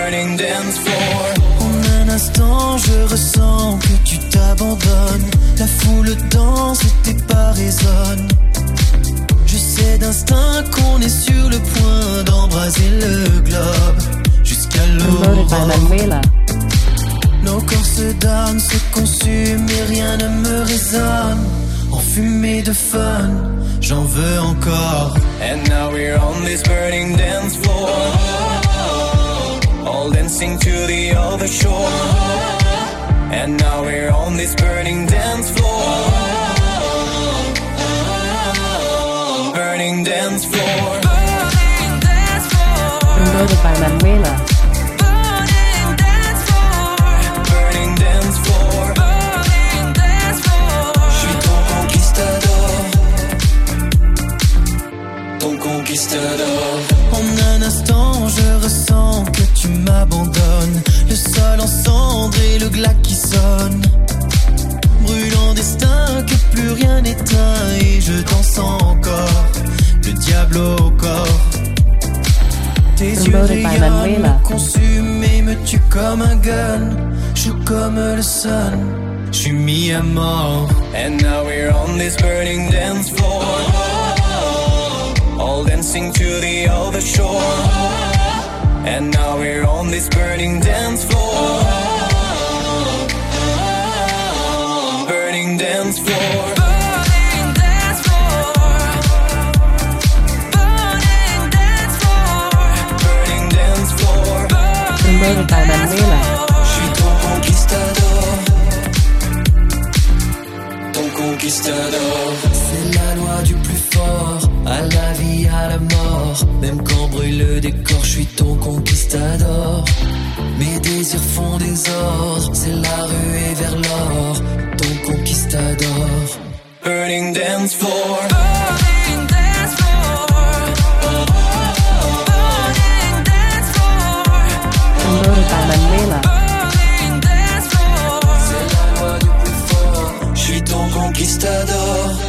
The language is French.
burning dance floor. En un instant, je ressens que tu t'abandonnes. La foule danse et tes pas résonnent. Je sais d'instinct qu'on est sur le point d'embraser le globe jusqu'à l'aurore. Nos corps se donnent, se consument et rien ne me résonne. Enfumé de fun, j'en veux encore. And now we're on this burning dance floor, all dancing to the other shore. And now we're on this burning dance floor, burning dance floor, burning dance floor. Promoted by Manuela. En un instant, je ressens que tu m'abandonnes. Le sol en cendres et le glas qui sonne. Brûlant destin que plus rien n'éteint. Et je danse encore, le diable au corps. Tes yeux rayonnent, me consument et me tuent comme un gun. Chaud comme le sun, je suis mis à mort. And now we're on this burning dance floor, all dancing to the other shore. And now we're on this burning dance floor, burning dance floor, burning dance floor, burning dance floor, burning dance floor, Promoted by Manuela. Je suis ton conquistador, ton conquistador. c'est la loi du plus fort. À la vie, à la mort, même quand brûle le décor, je suis ton conquistador. Mes désirs font désordre, c'est la ruée vers l'or, ton conquistador. Burning dance floor, burning dance floor, burning dance floor, Promoted by Manuela. burning dance floor. C'est la loi du plus fort, je suis ton conquistador.